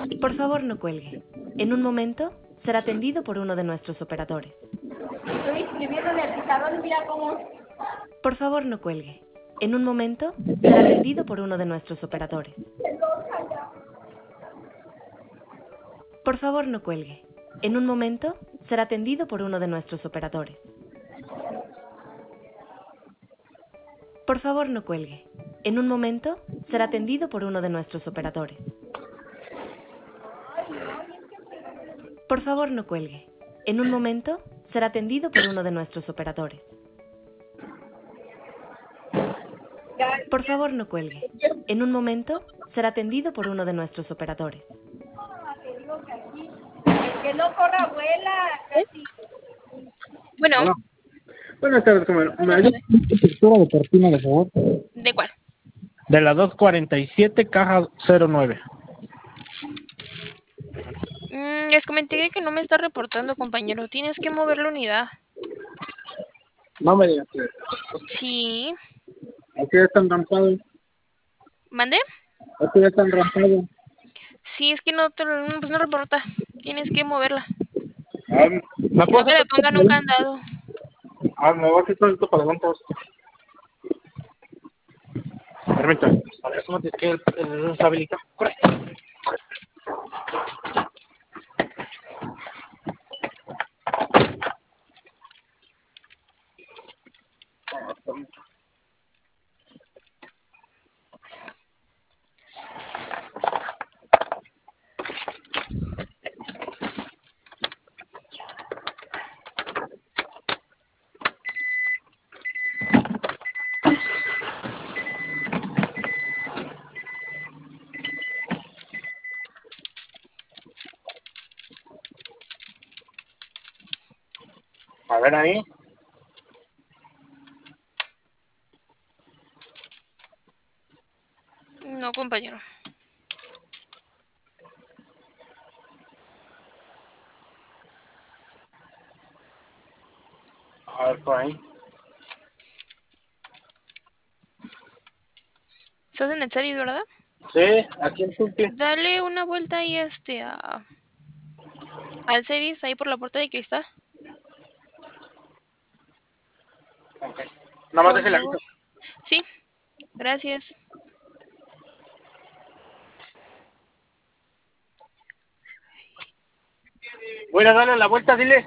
Por favor, no cuelgue. En un momento será atendido por uno de nuestros operadores. Estoy escribiendo en el pizarrón, mira cómo... Por favor, no cuelgue. En un momento será atendido por uno de nuestros operadores. Por favor, no cuelgue. En un momento será atendido por uno de nuestros operadores. Por favor, no cuelgue. En un momento será atendido por uno de nuestros operadores. Por favor, no cuelgue. En un momento será atendido por uno de nuestros operadores. Por favor, no cuelgue. En un momento será atendido por uno de nuestros operadores. Te digo que aquí, el que no corra abuela, casi. Bueno, Hola. Buenas tardes, comadre. ¿Me buenas ayuda tardes. con la estructura de cortina, de favor? ¿De cuál? De la 247, caja 09. Les comenté que no me está reportando, compañero. Tienes que mover la unidad. No me digas que Sí. aquí ya están rampados. ¿Mande? Aquí ya están rampados. Sí, es que pues no reporta. Tienes que moverla. ¿Me Si puedo no, que le hacer pongan un candado. me voy a quitar esto para adelante. Permítame. A ver, ¿cómo tienes que el habilita? Corre. A ver ahí. No, compañero. A ver por ahí. ¿Estás en el series, verdad? Sí, aquí en su pie. Dale una vuelta ahí al series, ahí por la puerta de cristal. Ok. Nada más Por déjela favor. aquí. Sí, gracias. Voy a darle la vuelta, dile.